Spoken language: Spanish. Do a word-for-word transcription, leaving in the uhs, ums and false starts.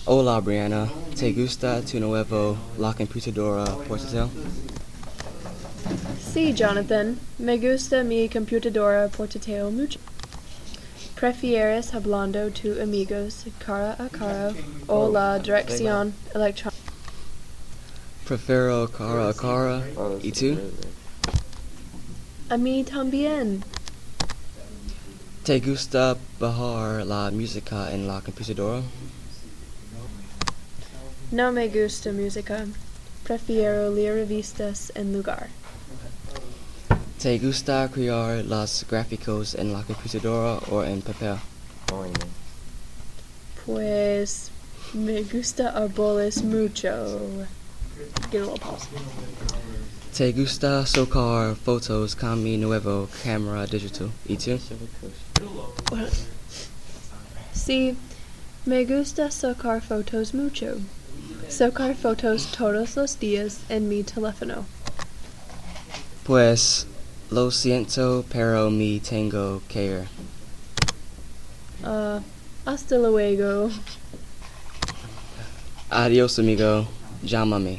Hola, Brianna. ¿Te gusta tu nuevo la computadora portátil? Sí, Jonathan. Me gusta mi computadora portátil mucho. ¿Prefieres hablando tu amigos cara a cara o la dirección electrónica? Prefiero cara a cara. ¿Y tú? A mí también. ¿Te gusta bajar la música en la computadora? No me gusta música. Prefiero leer revistas en lugar. ¿Te gusta crear los gráficos en la computadora o en papel? Pues me gusta árboles mucho. Get a little pause. ¿Te gusta sacar fotos con mi nuevo cámara digital? ¿Y tú? Sí, me gusta sacar fotos mucho. Sacar fotos todos los días en mi teléfono. Pues lo siento, pero me tengo que ir. Uh, hasta luego. Adiós, amigo. Llámame.